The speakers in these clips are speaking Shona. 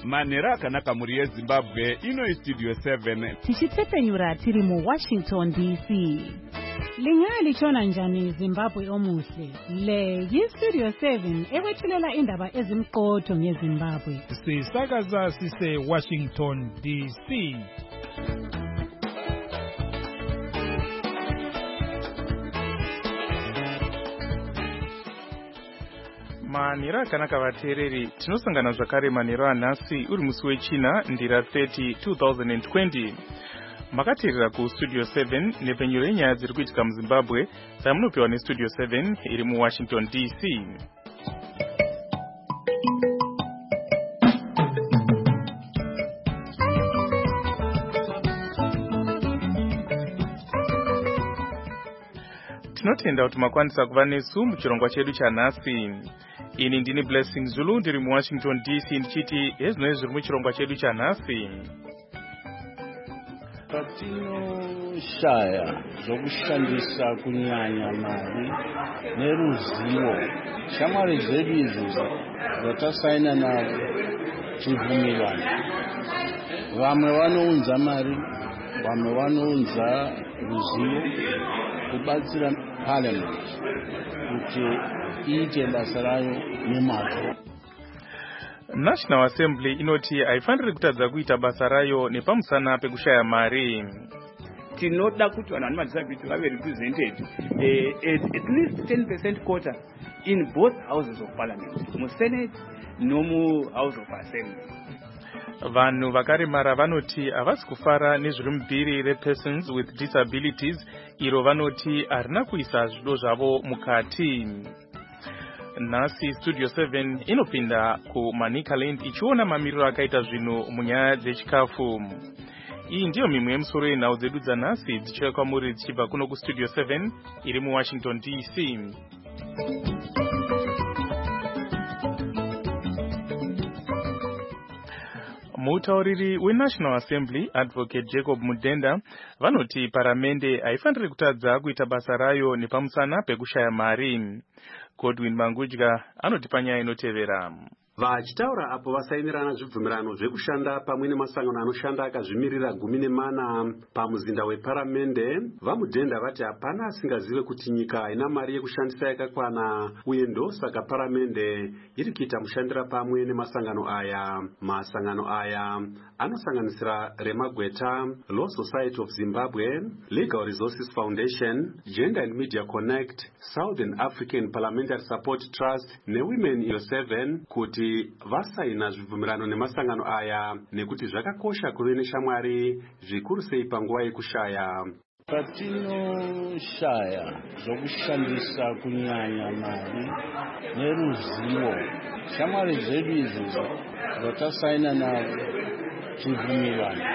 manhero akanaka muri yezimbabwe ino Studio 7 tichitsepenyura tiri muWashington DC. Lingalichona njani Zimbabwe omuhle? Le yiStudio 7 ewethulela indaba ezimqotho ngeZimbabwe. Sisakaza sise Washington DC. Manhero akanaka vateereri, tinosangana zvakare manhero anhasi uri musi wechina ndira 30 2020. Makateerera kuStudio 7 nepfenyuro yenyaya dziri kuitika muZimbabwe dzamunopiwa neStudio 7 iri muWashington DC. Tinotenda kuti makwanisa kuva nesu muchirongwa chedu chanhasi. Ini ndini Blessing Zulu ndiri muWashington DC ndichiti ezvinoi zviri muchirongwa chedu chanhasi. Patinoshaya zvokushandisa kunyanya mari neruzivo, shamwari zvedu izvi zvatasaina navo chibvumirano, vamwe vanounza mari, vamwe vanounza ruzivo kubatsira parliament kuti iite basa rayo nemazvo. National Assembly inoti haifaniri kutadza kuita basa rayo nepamusana pekushaya mari. Tinoda kuti vanhu vane madisability vave represented at least 10% quota in both houses of parliament, mu Senate no mu House of Assembly. Vanhu vakaremara vanoti havasi kufara nezviri mubhiri repersons with disabilities iro vanoti harina kuisa zvido zvavo mukati. Nhasi Studio 7 inopinda kuManicaland ichiona mamiriro akaita zvinhu munyaya dzechikafu. Iyi ndiyo mimwe yemusoro yenhau dzedu dzanhasi dzichiuya kwamuri dzichibva kuno kuStudio 7 iri muWashington DC. Mutauriri weNational Assembly Advocate Jacob Mudenda vanoti paramende haifaniri kutadza kuita basa rayo nepamusana pekushaya mari. Godwin Mangudya anoti panyaya inotevera. Vachitaura apo vasainirana zvibvumirano zvekushanda pamwe nemasangano anoshanda akazvimirira 14 pamuzinda weparamende, vaMudenda vati hapana asingazive kuti nyika haina mari yekushandisa yakakwana uye ndosaka paramende iri kuita mushandira pamwe nemasangano aya. Masangano aya anosanganisira Remagweta, Law Society of Zimbabwe, Legal Resources Foundation, Gender and Media Connect, Southern African Parliamentary Support Trust neWomen in 7 kuti vasaina zvibvumirano nemasangano aya nekuti zvakakosha kuve neshamwari zvikuru sei panguva yekushaya. Patinoshaya zvokushandisa kunyanya mari neruzivo, shamwari zvedu izvi zvatasaina navo chibvumirano,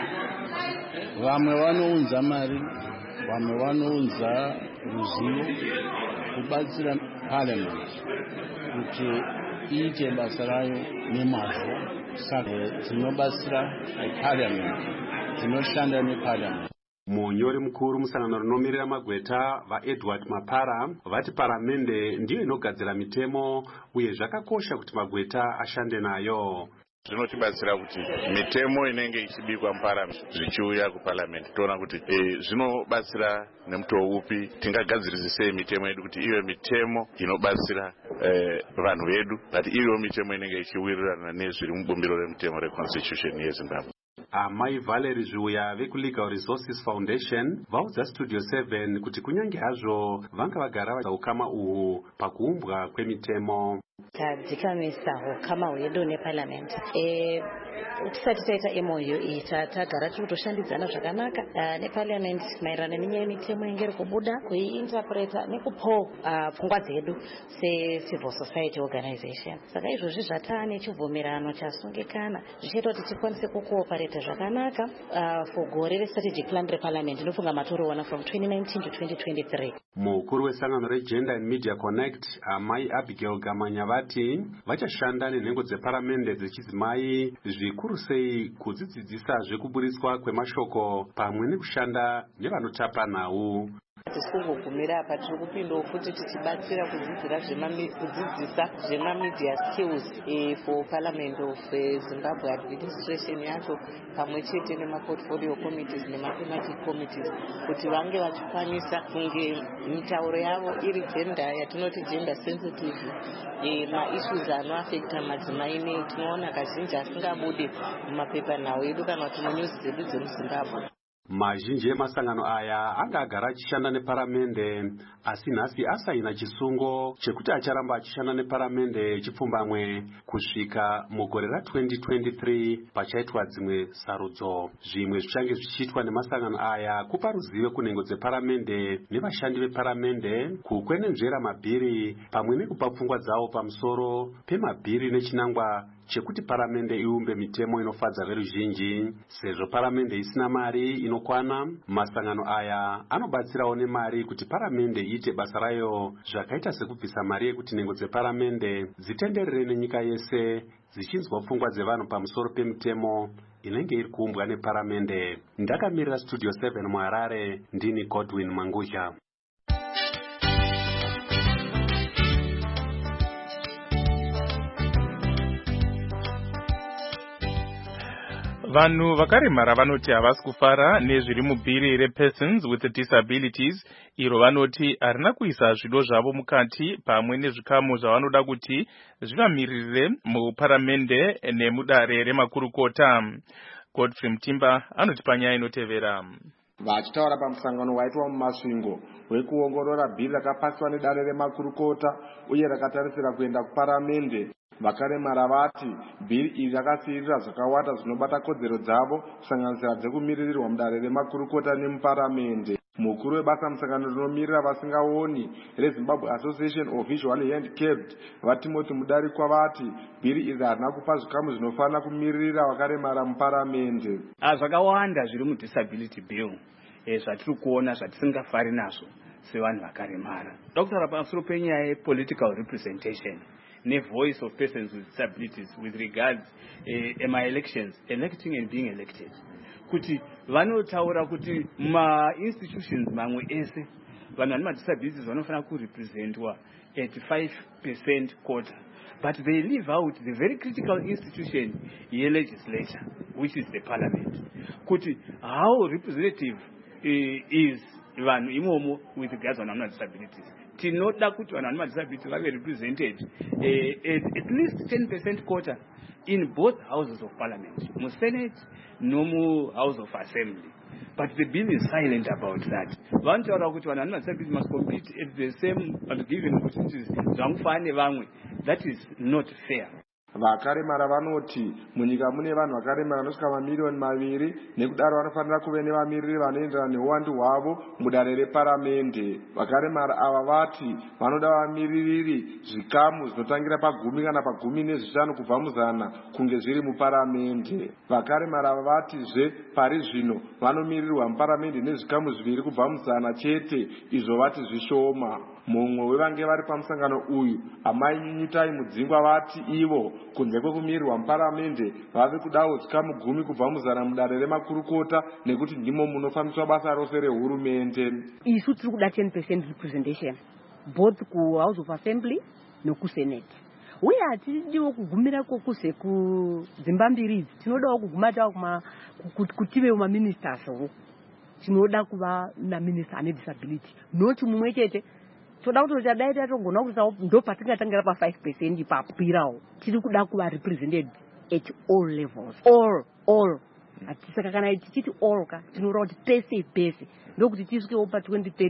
vamwe vanounza mari, vamwe vanounza ruzivo kubatsira parliament kuti iite basa rayo nemazvo. Saka tinobatsira parliament, tinoshanda neparliament. Munyori mukuru musangano rinomirira Magweta vaEdward Mapara vati paramende ndiyo inogadzira mitemo uye zvakakosha kuti Magweta ashande nayo. Zvinotibatsira kuti mitemo inenge ichibikwa muparliament zvichiuya kuparliament toona kuti zvinobatsira nemutoo upi, tingagadzirise sei mitemo yedu kuti iwe mitemo inobatsira vanhu vedu, kuti iwe mitemo inenge ichiwirirana nezviri mubumbiro remitemo reconstitution yeZimbabwe. Amai Valerie Zviuya vekuLegal Resources Foundation vaudza Studio 7 kuti kunyange hazvo vanga vagara vaukama uhu pakuumbwa kwemitemo. Tadzikamisa ukama hwedu neparliament. Tisati taita MOU iyi tagara tiri kutoshandidzana zvakanaka neparliament maererano nenyaya yemitemo inenge iri kubuda, kuiinterpreta nekupawo pfungwa dzedu secivil society organization. Saka izvozvi zvataane chibvumirano chasungikana zvichaita kuti tikwanise kukooperata zvakanaka for gore restrategic plan reparliament inofunga matoroona from 2019 to 2023. Mukuru wesangano reGender and Media Connect Amai Abigail Gamanya vati vachashanda nenhengo dzeparamende dzechidzimai zvikuru sei kudzidzisa zvekuburiswa kwemashoko pamwe nekushanda nevanotapa nhau. Hatisi kungogumira apa, tiri kupindawo futi tichibatsira kudzidzisa zvemamedia skills for Parliament of Zimbabwe administration yacho pamwe chete nemaportfolio committees nemathematic committees kuti vange vachikwanisa kunge mitauro yavo iri gender yatinoti gender sensitive. Maissues anoafekta madzimai nei tinoona kazhinji asingabudi mumapepanhau edu kana kuti munyuzi dzedu dzemuZimbabwe. Mazhinji emasangano aya anga agara achishanda neparamende, asi nhasi asaina chisungo chekuti acharamba achishanda neparamende chipfumbamwe kusvika mugore ra2023 pachaitwa dzimwe sarudzo. Zvimwe zvichange zvichiitwa nemasangano aya kupa ruzivo kunhengo dzeparamende nevashandi veparamende, kukwenenzvera mabhiri pamwe nekupa pfungwa dzavo pamusoro pemabhiri nechinangwa chekuti paramende iumbe mitemo inofadza veruzhinji. Sezvo paramende isina mari inokwana, masangano aya anobatsirawo nemari kuti paramende iite basa rayo, zvakaita sekubvisa mari yekuti nhengo dzeparamende dzitenderere nenyika yese dzichinzwa pfungwa dzevanhu pamusoro pemitemo inenge iri kuumbwa neparamende. Ndakamirira Studio 7 muHarare, ndini Godwin Manguzha. Vanhu vakaremara vanoti havasi kufara nezviri mubhiri repersons with disabilities, iro vanoti harina kuisa zvido zvavo mukati pamwe nezvikamu zvavanoda kuti zvivamiririre muparamende nemudare remakurukota. Godfrey Mtimba anoti panyaya inotevera. Vachitaura pamusangano waitwa mumasvingo wekuongorora bhiri rakapaswa nedare remakurukota uye rakatarisira kuenda kuparamende, vakaremara vati bhiri iri rakasiyirira zvakawanda zvinobata kodzero dzavo kusanganisira dzekumiririrwa mudare remakurukota nemuparamende. Mukuru webasa musangano rinomirira vasingaoni reZimbabwe Association of Visually Handicapped vaTimothy Mudarikwa vati bhiri iri harina kupa zvikamu zvinofanira kumiririra vakaremara muparamende. Zvakawanda zviri mudisability bill zvatiri kuona zvatisingafari nazvo sevanhu vakaremara. Dr. pamusoro penyaya yepolitical representation voice of persons with disabilities with regards elections, electing and being elected. Kuti vanotaura kuti institutions mamwe ese vanhu vane disabilities vanofanira kurepresentwa at 5% quota, but they leave out the very critical institution legislature, which is the parliament. Kuti how representative is vanhu imomo with regards to vanhu vane disabilities. Tinoda kuti vanhu vane disabilities vave represented at least 10% quota in both houses of parliament, mu Senate no mu House of Assembly. But the bill is silent about that. Vanotaura kuti vanhu vane disabilities must compete at the same and given opportunities zvangufana nevamwe. That is not fair. Vakaremara vanoti munyika mune vanhu vakaremara vanosvika mamiliyoni 2 nekudaro vanofanira kuve nevamiriri vanoenderana neuwandu hwavo mudare reparamende. Vakaremara ava vati vanoda vamiriri zvikamu zvinotangira pa10 kana pa15 kubva muzana kunge zviri muparamende. Vakaremara ava vatizve pari zvino vanomirirwa muparamende nezvikamu 2 kubva muzana chete, izvo vati zvishoma. Mumwe wevange vari pamusangano uyu, Amai Nyunyutai Mudzingwa vati ivo kunze kwekumirirwa muparamende vave kudawo zvikamu 10 kubva muzana mudare remakurukota nekuti ndimo munofambiswa basa rose rehurumende. Isu tiri kuda 10% representation both kuHouse of Assembly nokuSenate. Uye hatidiwo kugumira kwokuse kudzimba mbiri idzi, tinodawo kuguma tawo kutive maministers. Tinoda kuva naminister ane disability, noti mumwe chete. Toda kuti tadai tatogona kuti ndo patingatangira pa 5% papirawo. Tiri kuda kuva represented at all levels. All. Atisaka kana tichiti all ka tinora kuti pese ndokuti tisvikewo pa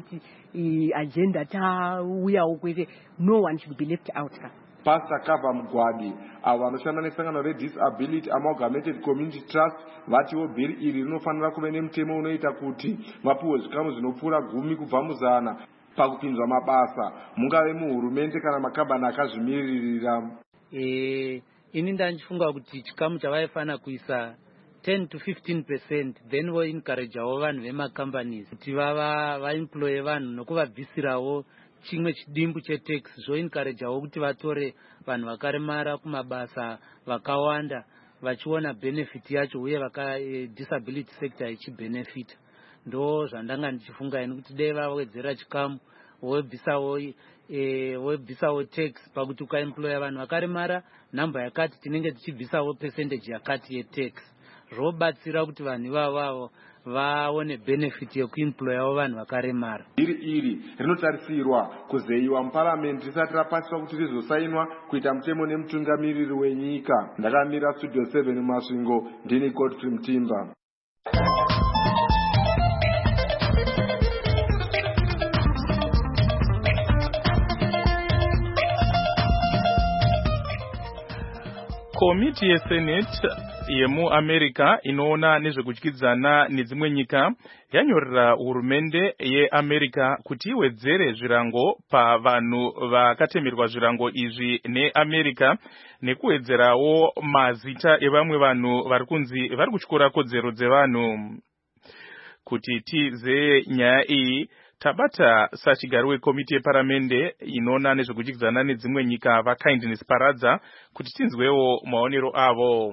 2030 agenda tauyawo kwete, no one should be left out ka. Pastor Kava Mugwadi avo vanoshanda nesangano reDisability Amalgamated Community Trust vatiwo bhiri iri rinofanira kuve nemutemo unoita kuti vapuwe zvikamu zvinopfuura 10 kubva muzana pakupinzwa mabasa, mungave muhurumende kana makambani akazvimiririra. Ini ndandifunga kuti chikamu chavaifanira kuisa 10 to 15%, then vo encouragewo vanhu vemacompanies kuti vaemploye vanhu nokuvabvisirawo chimwe chidimbu chetax, zvo encouragewo kuti vatore vanhu vakaremara kumabasa vakawanda vachiona benefit yacho uye disability sector ichibenefita. ndo zvandanga ndichifunga nekuti dai vawedzera chikamu wobvisawo tax pakuti ukaemploya vanhu vakaremara nhamba yakati tinenge tichibvisawo percentage yakati yetax zvobatsira kuti vanhu ivavo vaone benefit yekuemployawo vanhu vakaremara. iri rinotarisirwa kuzeyiwa muparamende risati rapasiswa kuti rizosainwa kuita mutemo nemutungamiriri wenyika. Ndakamira studio 7 mumasvingo, ndini Godfrey Mutimba. Komiti yeSenate yemuAmerica inoona nezvekudyidzana nedzimwe nyika yanyorera hurumende yeAmerica kuti iwedzere zvirango pavanhu vakatemerwa zvirango izvi neAmerica nekuwedzerawo mazita evamwe vanhu vari kunzi vari kutyora kodzero dzevanhu. Kuti tize nyaya iyi tabata sachigari wekomiti yeparamende inoona nezvekudyidzana nedzimwe nyika vaKindness Paradza kuti tinzwewo maonero avo.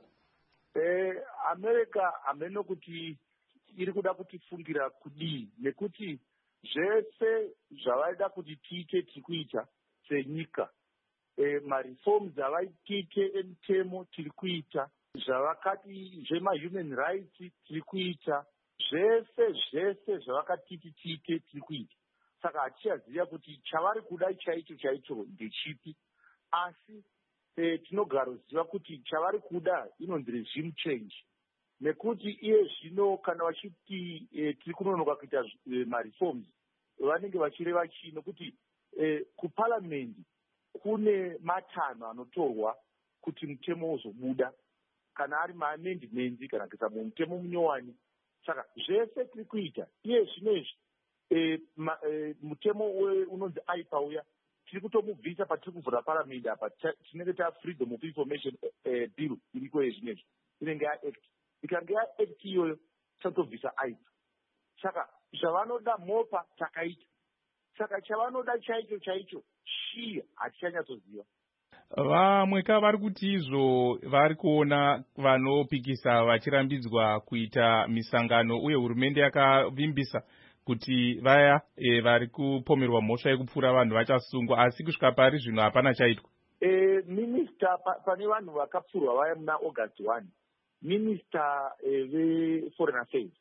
America hameno kuti iri kuda kutifungira kudii, nekuti zvese zvavaida kuti tiite tiri kuita senyika. Mareforms avaitiite emutemo tiri kuita, zvavakati zvemahuman rights tiri kuita, zvese zvavakatiti tiite tiri kuita. Saka hatichaziva kuti chavari kuda chaicho ndechipi, asi tinogara kuziva kuti chavari kuda inonzi regime change, nekuti iye zvino kana vachiti tiri kunonoka kuita mareforms vanenge vachireva chii, nokuti kuparamendi kune matanho anotorwa kuti mutemo uzobuda, kana ari maamendmendi kana kuisa mutemo munyowani. Saka zvese tiri kuita iye zvino izvi mutemo unonzi aipa uya tiri kutomubvisa patiri kuvhura paramendi apa, tinenge freedom of information bill iriko yezvinezvi inenge yaact. Ikange yaact iyoyo tatobvisa aipa. Saka zvavanoda mopa takaita. Saka chavanoda chaicho chii hatichanyatsozviva. Vamwe vari kuti izvo vari kuona vanopikisa vachirambidzwa kuita misangano, uye hurumende yakavimbisa kuti vaya vari kupomerwa mhosva yekupfura vanhu vachasungwa, asi kusvika pari zvino hapana chaitwa. Minista pane vanhu vakapfurwa vaya muna August 1, minista veforeign affairs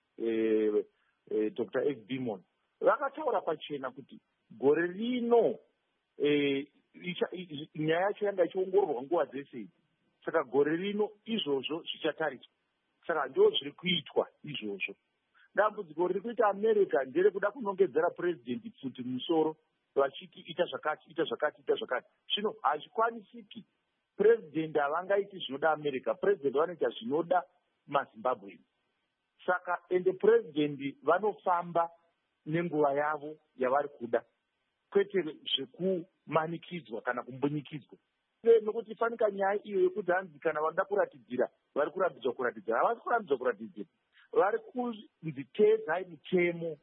Dr. F.B. Mon vakataura pachena kuti gore rino nyaya yacho yanga ichiongororwa nguva dzese. Saka gore rino izvozvo zvichatariswa. Saka ndo zviri kuitwa izvozvo. Dambudziko riri kuita America nderekuda kunongedzera president futi musoro vachiti ita zvakati. Zvino hazvikwanisiki. President havangaiti zvinoda America, president vanoita zvinoda maZimbabwe. Saka ende president vanofamba nenguva yavo yavari kuda, kwete zvekumanikidzwa kana kumbunyikidzwa. Nokuti fanika nyaya iyo yekuti hanzi kana vanoda kuratidzira vari kuratidzira, havasi kurambidzwa kuratidzira, vari kunzi teedzai mutemo.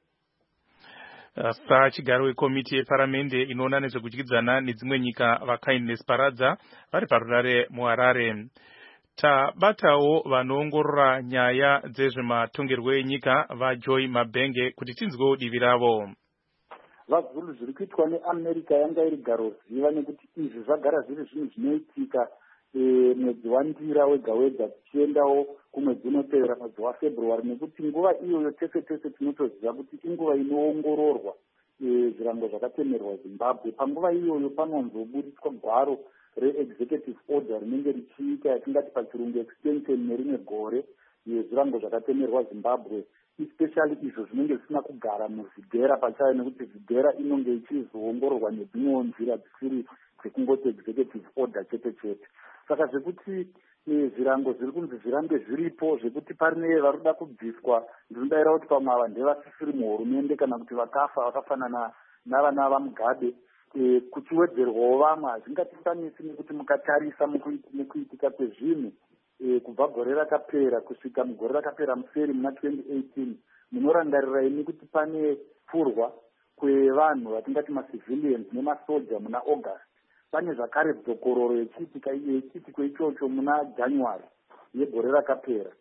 Sachigari wekomiti yeparamende inoona nezvekudyidzana nedzimwe nyika vaKindness Paradza vari parurare muHarare. Tabatawo vanoongorora nyaya dzezvematongerwo enyika vaJoy Mabenge kuti tinzwewo divi ravo. Vazulu zviri kuitwa neAmerica yanga iri garo ziva, nekuti izvi zvagara zviri zvinhu zvinoitika mwedzi waNdira wega tichiendawo kumwedzi unotevera mwedzi waFebruary, nekuti nguva iyoyo tese tinotoziva kuti inguva inoongororwa zvirango zvakatemerwa Zimbabwe. Panguva iyoyo panonzoburitswa gwaro reexecutive order rinenge richiita yatingati pachirungu extension nerimwe gore yezvirango zvakatemerwa Zimbabwe, especially izvo zvinenge zvisina kugara muzvidhera pachayo, nekuti zvidhera inonge ichizoongororwa nedzimwewo nzira dzisiri dzekungoti executive order chete. Saka zvekuti zvirango zviri kunzi zvirambe zviripo, zvekuti parine vari kuda kubviswa, ndinodayira kuti pamwe ava ndevasisiri muhurumende kana kuti vakafa vakafanana navana vaMugabe, kuchiwedzerwawo vamwe hazvingatitsamisi, nekuti mukatarisa mukuitika kwezvinhu kubva gore rakapera kusvika mugore rakapera museri muna 2018, munorangarira ini kuti pane pfurwa kwevanhu vatingati macivilians nemasoja muna August. Pane zvakare dzokororo yechiitiko ichocho muna January yegore rakapera.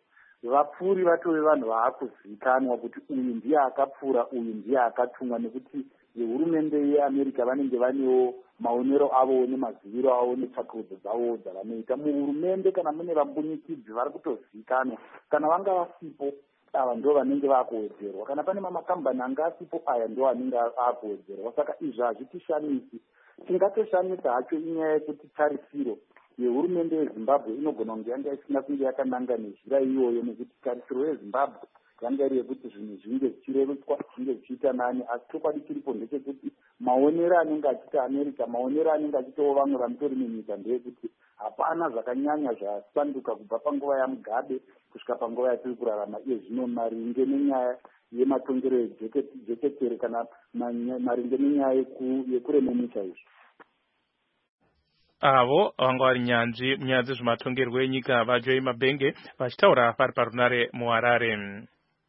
vapfuri vatove vanhu vaakuzivikanwa kuti uyu ndiye akapfuura, uyu ndiye akatumwa, nekuti hurumende yeamerica vanenge vanewo maonero avo nemaziviro avo netsvakurudzo dzavo dzavanoita. Muhurumende kana mune vambunyikidzi vari kutozivikanwa, kana vanga vasipo ava ndo vanenge vakuwedzerwa, kana pane mamakambani anga asipo aya ndo anenge akuwedzerwa. Saka izvi hazvitishamisi. Chingatoshamisa hacho inyaya yekuti tarisiro yehurumende yezimbabwe inogona kunge yanga isina kunge yakananga nezhira iyoyo, nekuti tarisiro yezimbabwe yanga iri yekuti zvinhu zvinge zvichirerutswa, zvinge zvichiita nani. Asi chokwadi chiripo ndechekuti maonero anenge achiita america, maonero anenge achiitawo vamwe vanotori munyika ndeyekuti hapana zvakanyanya zvasanduka kubva panguva yaMugabe kusvika panguva yatiri kurarama iye zvino, maringe nenyaya yematongero ejeketere kana maringe nenyaya yekuremenyika izvi. Avo vanga vari nyanzvi munyaya dzezvematongerwo enyika vaJoy Mabhenge vachitaura pari parunare muHarare.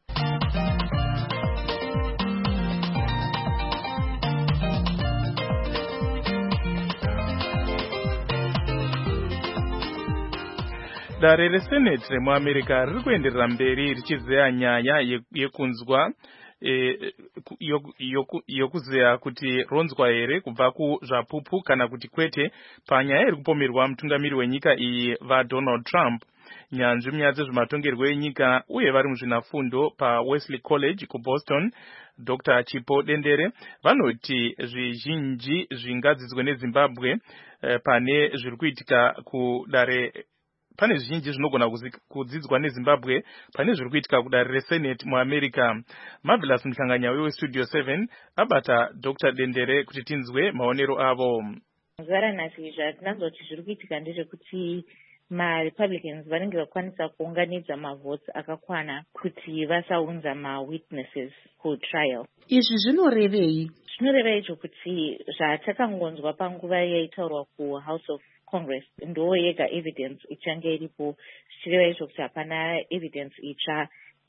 Dare reSenate remuAmerica riri kuenderera mberi richizeya nyaya yekunzwa yokuzeya kuti ronzwa here kubva kuzvapupu kana kuti kwete panyaya iri kupomerwa mutungamiri wenyika iyi vaDonald Trump. Nyanzvi munyaya dzezvematongerwo enyika uye vari muzvinafundo paWesley College kuBoston, Dr. Chipo Dendere vanoti zvizhinji zvingadzidzwe neZimbabwe pane zviri kuitika kudare. Pane zvizhinji zvinogona kudzidzwa neZimbabwe pane zviri kuitika kudare reSenate muAmerica. Marvelous Mhlanganya weStudio 7 abata Dr. Dendere kuti tinzwe maonero avo. Zuva ranhasi zvatinanzwa kuti zviri kuitika ndezvekuti maRepublicans vanenge vakwanisa kuunganidza mavhotsi akakwana kuti vasaunza mawitnesses kutrial. Izvi zvinorevei? Zvinoreva icho kuti zvatakangonzwa panguva yaitaurwa kuHouse of Congress ndo yega evidence ichange iripo, zvichireva icho kuti hapana evidence itsva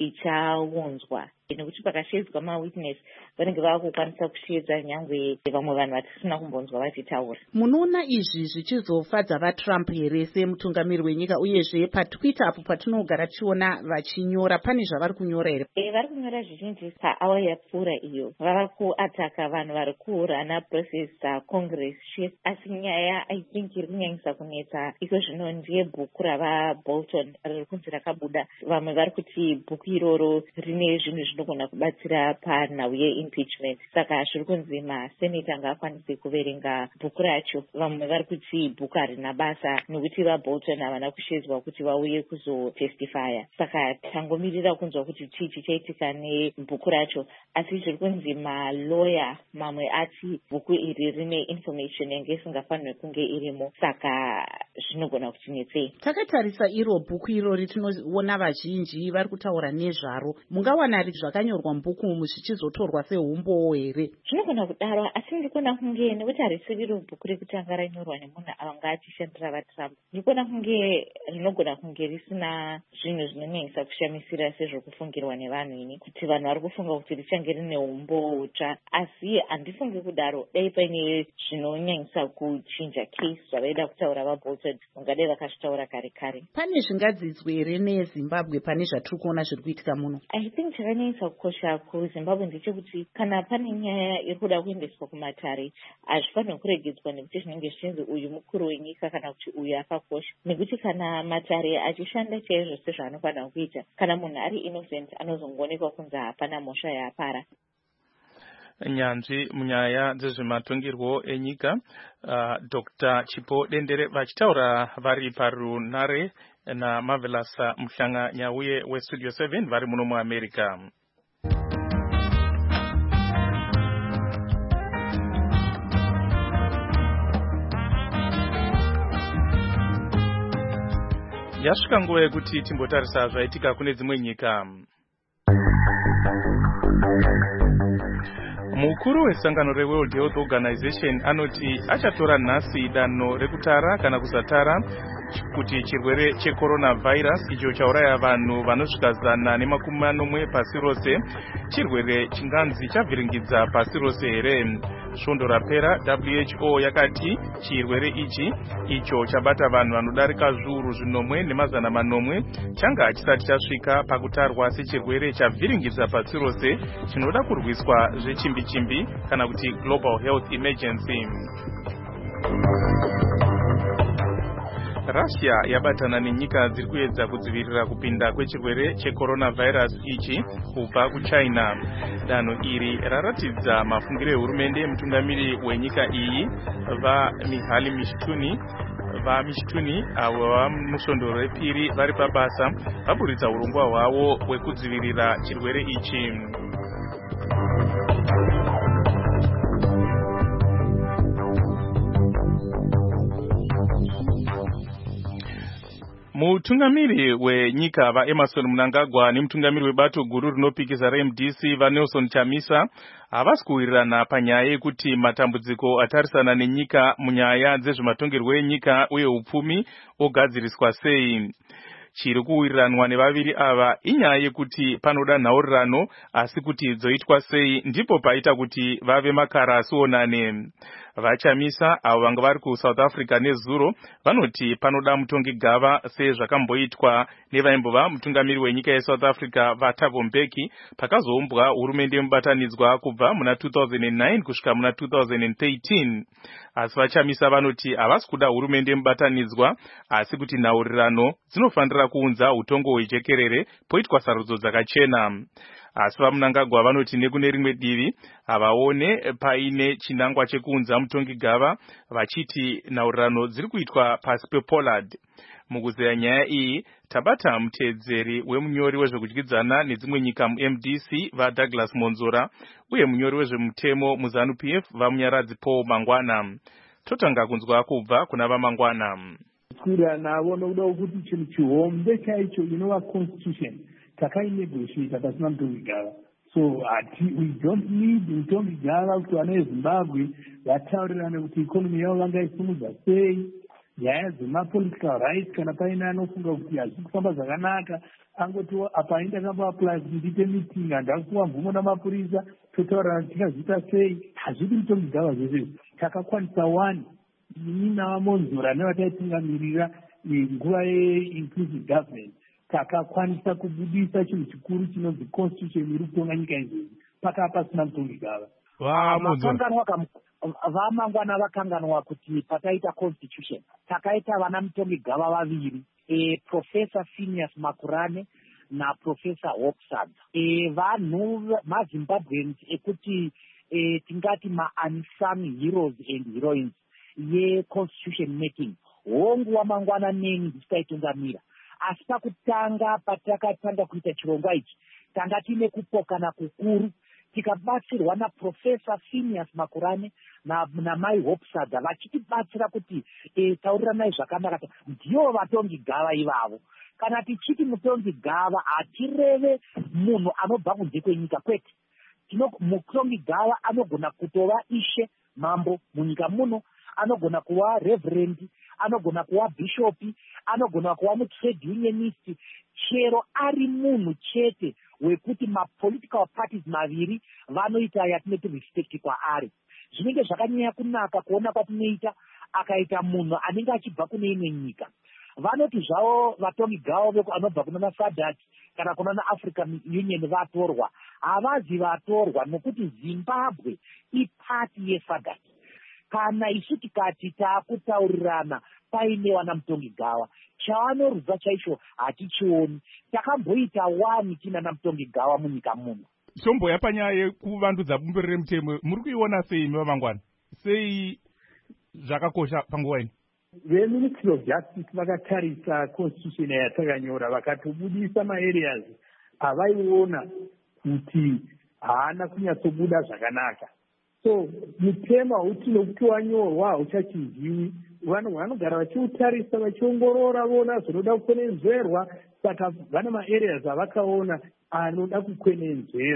ichaunzwa, nekuti pakashedzwa mawitness vanenge vakukwanisa kushedza nyangwe vamwe vanhu vatisina kumbonzwa vachitaura. Munoona izvi zvichizofadza vaTrump here semutungamiri wenyika, uyezve paTwitter apo patinogara tichiona vachinyora, pane zvavari kunyora here? Vari kunyora zvizhinji paawa yapfuura iyo, vava kuataka vanhu vari kurana process Congress chief. Asi nyaya I think iri kunyanyisa kunetsa iko zvino ndiye bhuku ravaBolton riri kunzi rakabuda. Vamwe vari kuti bhuku iroro rine zvinhu zvinogona kubatsira panhau yeimpeachment, saka zviri kunzi maseneta ngaakwanise kuverenga bhuku racho. Vamwe vari kuti bhuku harina basa nokuti vaBolton havana kushedzwa kuti vauye kuzotestifya, saka tangomirira kunzwa kuti chii chichaitika nebhuku racho. Asi zviri kunzi maloya mamwe ati bhuku iri rine information yange isingafaniri kunge irimo, saka zvinogona kutinetsei. Takatarisa iro bhuku irori tinoona vazhinji vari kutaura nezvaro. Mungawana zvakanyorwa mubhuku umu zvichizotorwa seumbowo here? Zvinogona kudaro, asi ndikuona kunge nekuti harisi riro bhuku rekutanga ranyorwa nemunhu anga achishandira vaTrump, ndikuona kunge rinogona kunge risina zvinhu zvinonyanyisa kushamisira sezvokufungirwa nevanhu ini, kuti vanhu vari kufunga kuti richange rine umbowo utsva. Asi handifungi kudaro, dai paine zvinonyanyisa kuchinja case zvavaida kutaura vaBolton, ungadai vakazvitaura kare kare. Pane zvingadzidzwe here neZimbabwe pane zvatiri kuona zviri kuitika muno? I think chakanyanyisa kukosha kuZimbabwe ndechekuti kana pane nyaya iri kuda kuendeswa kumatare, hazvifanirwi kuregedzwa nekuti zvinenge zvichinzi uyu mukuru wenyika kana kuti uyu akakosha, nekuti kana matare achishanda chaizvo sezvaanofanira kuita, kana munhu ari innocent anozongoonekwa kunzi hapana mhosva yaapara. Nyanzvi munyaya dzezvematongerwo enyika Dr. Chipo Dendere vachitaura vari parunare naMarvelous Mhlanganya uye weStudio 7 vari muno muAmerica. Yasvika nguva yekuti timbotarisa zvaitika kune dzimwe nyika. Mukuru wesangano reWorld Health Organization anoti achatora nhasi danho rekutara kana kusatara kuti chirwere checoronavirus icho chauraya vanhu vanosvika 190 pasi rose chirwere chinganzi chavhiringidza pasi rose here. Svondo rapera WHO yakati chirwere ichi icho chabata vanhu vanodarika zviuru 1,900 changa chisati chasvika pakutarwa sechirwere chavhiringidza pasi rose chinoda kurwiswa zvechimbi-chimbi kana kuti global health emergency. Russia yabatana nenyika dziri kuedza kudzivirira kupinda kwechirwere checoronavirus ichi kubva kuChina. Danho iri raratidza mafungiro ehurumende yemutungamiri wenyika iyi vaMihaly Mishtuni avo vamusvondo repiri vari pabasa vaburitsa urongwa hwavo hwekudzivirira chirwere ichi. Mutungamiri wenyika vaEmerson Mnangagwa nemutungamiri webato guru rinopikisa reMDC vaNelson Chamisa havasi kuwirirana panyaya yekuti matambudziko atarisana nenyika munyaya dzezvematongerwo enyika uye upfumi ogadziriswa sei. Chiri kuwiriranwa nevaviri ava inyaya yekuti panoda nhaurirano asi kuti dzoitwa sei ndipo paita kuti vave makara asionane. VaChamisa avo vanga vari kuSouth Africa nezuro vanoti panoda mutongi gava sezvakamboitwa nevaimbova mutungamiri wenyika yeSouth Africa vaThabo Mbeki pakazoumbwa hurumende mubatanidzwa kubva muna 2009 kusvika muna 2013. Asi VaChamisa vanoti havasi kuda hurumende mubatanidzwa asi kuti nhaurirano dzinofanira kuunza utongo hwejekerere poitwa sarudzo dzakachena. Asi vaMnangagwa vanoti nekune rimwe divi havaone paine chinangwa chekuunza mutongi gava vachiti nhaurirano dziri kuitwa pasi pePollard. Mukuzeya nyaya iyi tabata muteedzeri wemunyori wezvekudyidzana nedzimwe nyika muMDC vaDouglas Monzora uye munyori wezvemutemo muZANU-PF vaMunyaradzi Paul Mangwana. Totanga kunzwa kubva kuna vaMangwana. Kura navo nokuda kuti chinhu chihombe chaicho inova constitution takainegotiata pasina mutongi gava. So we don't need mutongi gava kuti vana veZimbabwe vataurirane kuti ikonomi yavo vangaisimudza sei. Nyaya dzemapolitical rights kana paine anofunga kuti hazvisi kufamba zvakanaka angoti apa indakambaapply kuti ndiite meeting handakupiwa mvumo namapurisa totaurirana tingazviita sei. Hazvidi mutongi gava zvese takakwanisa 1 ini navaMonzora nevataitungamirira nguva yeinclusive government takakwanisa kubudisa chinhu chikuru chinonzi constitution iri kutonga nyika izvi pakava pasina mutongi gava. VaMangwana vakanganwa kuti pataita constitution takaita vana mutongi gava vaviri, Professor Phineas Makurane naProfessor Hopsadza. Vanhu maZimbabweans ekuti tingati unsung heroes and heroines ye-constitution making. Hongu waMangwana neni ndisitaitungamira. Asi pakutanga patakatanga kuita chirongwa ichi tanga tine kupokana kukuru tikabatsirwa naProfessor Phineas Makurane namai Hopsadza vachitibatsira kuti tauriranai zvakanaka. Ndivo vatongi gava ivavo. Kana tichiti mutongi gava hatireve munhu anobva kunze kwenyika kwete. Mutongi gava anogona kutova ishe mambo munyika muno, anogona kuva reverend, anogona kuva bishop, anogona kuva mutrade unionist, chero ari munhu chete wekuti mapolitical parties maviri vanoita yatinoti respect kwaari. Zvinenge zvakanyanya kunaka kuona kwatinoita akaita munhu anenge achibva kune imwe nyika. Vanoti zvavo vatongi gava anobva kuna SADC kana kuna African Union vatorwa. Havazi vatorwa nokuti Zimbabwe ipati yeSADC. Kana isu tikati taakutaurirana paine wana mutongi gava chavanorudza chaicho hatichioni. Takamboita 1 tina mutongi gava munyika muno. Shombo yapanyaya yekuvandudza bumbiro remutemo muri kuiona sei vaMangwana? Sei zvakakosha panguva ino? VeMinistry of Justice vakatarisa constitution yatakanyora vakatobudisa maareas avaiona kuti haana kunyatsobuda zvakanaka. So mutema utinokuti wanyorwa hauchachinziwi. Vanhu vanogara vachiutarisa vachiongorora vona zvinoda kukwenenzverwa. Saka vana maareas avakaona anoda kukwenenzverwa.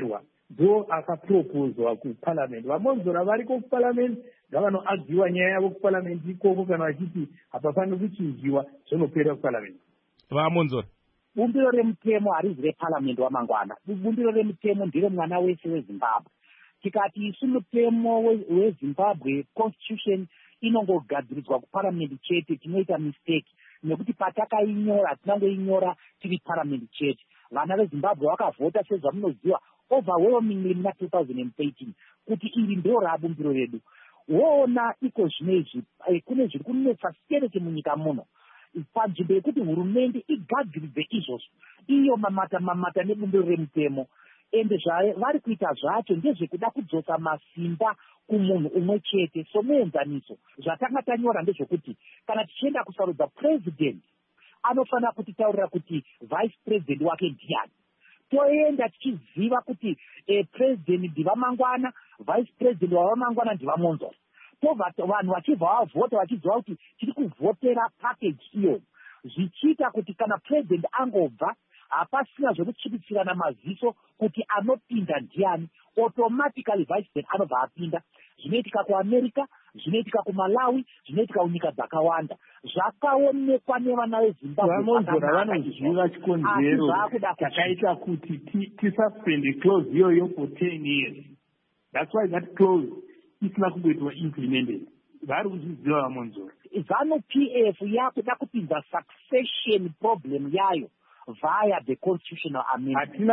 ndo akapropozwa kuparliament. Vamonzora variko kuparliament ngavanoagiwa nyaya yavo kuparliament ikoko kana vachiti hapafaniri kuchinjiwa zvonopera kuparliament. Vamonzora bumbiro remutemo harizi reparliament wamangwana. Bumbiro remutemo ndere mwana wese wezimbabwe. Tikati isu mutemo wezimbabwe constitution inongogadziriswa kuparliament chete, tinoita mistake nekuti patakainyora tinangoinyora tiri parliament chete. Vana vezimbabwe vakavhota sezvamunoziva overwhelmingly muna 2013 kuti iri ndiro rabumbiro redu. Woona iko zvinezvi kune zviri kunetsa stereke munyika muno panzvimbo yekuti hurumende igadziridze izvozvo iyo mamata nebumbiro remutemo. Ende zvavari kuita zvacho ndezvekuda kudzosa masimba kumunhu umwe chete. Somuenzaniso zvatanga tanyora ndezvekuti kana tichienda kusarudza president anofanira kutitaurira kuti vice president wake ndiani. Toenda tichiziva kuti president ndivamangwana, vice president wavamangwana ndivamonzora. Vanhu vachibva vavhota vachiziva kuti tiri kuvhotera package iyo, zvichiita kuti kana president angobva hapasina zvekuchipitsirana maziso kuti anopinda ndiani, automatically vice president anobva apinda. Zvinoitika kuAmerica, zvinoitika kuMalawi, zvinoitika kunyika dzakawanda. Zvakaonekwa nevana veZimbabwe. Vamonzora vanoziva chikonzero chakaita kuti tisuspende clause iyoyo for 10 years. That's why that clause isina kungoitwa implemented. Vari kuzviziva Vamonzora. ZANU-PF yakuda kupinza succession problem yayo via the constitutional amendment.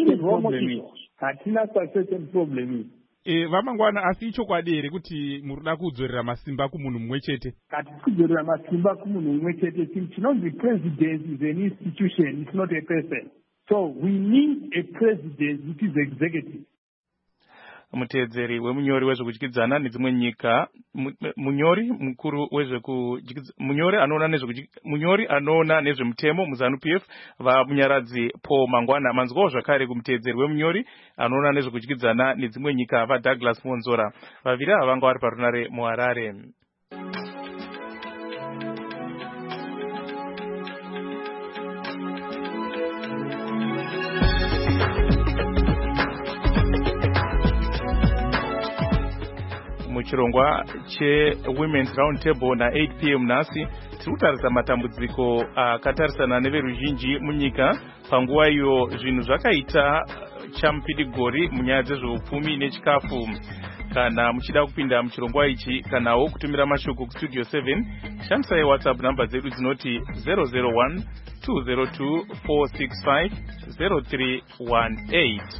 Hatina succession problem. Vamangwana, asi ichokwadi here kuti murida kudzorera masimba kumunhu mumwe chete? Kati kudzorera masimba kumunhu mumwe chete, chinonzi president is an institution, it's not a person. So we need a president which is executive. Muteedzeri wemunyori wezvekudyidzana nedzimwe nyika, munyori mukuru munyori anoona nezvemutemo muZANU-PF vamunyaradzi Paul Mangwana. Manzwawo zvakare kumuteedzeri wemunyori anoona nezvekudyidzana nedzimwe nyika vaDouglas Monzora. Vaviri ava vanga vari parunare muHarare. Muchirongwa cheWomen's Round Table na 8 p.m. nhasi tiri kutarisa matambudziko akatarisana neveruzhinji munyika panguva iyo zvinhu zvakaita chamupidigori munyaya dzezveupfumi nechikafu. Kana muchida kupinda muchirongwa ichi kanawo kutumira mashoko kustudio 7 shandisai WhatsApp namba dzedu dzinoti 001 202 465 0318.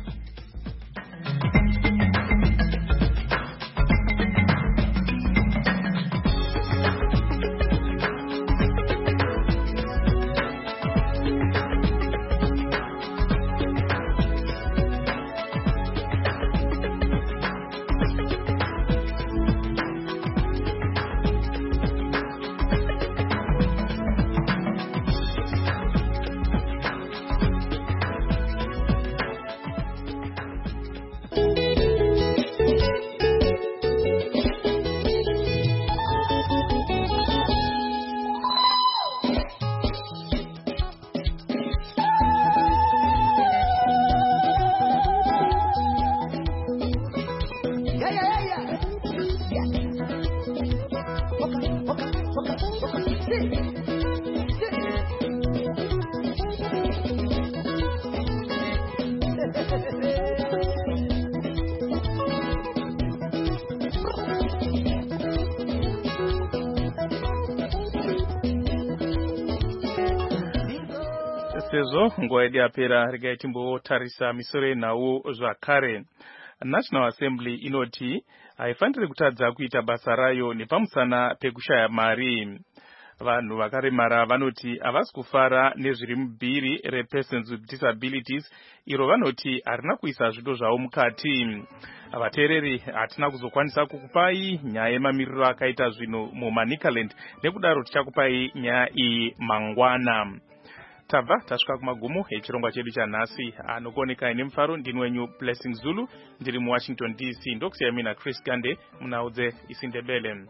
Sezvo nguva yedu yapera, regai timbotarisa misoro yenhau zvakare. National Assembly inoti haifaniri kutadza kuita basa rayo nepamusana pekushaya mari. Vanhu vakaremara vanoti havasi kufara nezviri mubhiri repersons with disabilities iro vanoti harina kuisa zvido zvavo mukati. Vateereri hatina kuzokwanisa kukupai nyaya yemamiriro akaita zvinhu muManicaland, nekudaro tichakupai nyaya iyi mangwana. Tabva tasvika kumagumo echirongwa chedu chanhasi. Anokuonekai nemufaro ndini wenyu Blessing Zulu, ndiri muWashington DC. Ndokusiyai mina Chris Gande munaudze isiNdebele.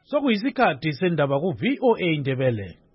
sokuyisikhathi sendaba ku-VOA Ndebele.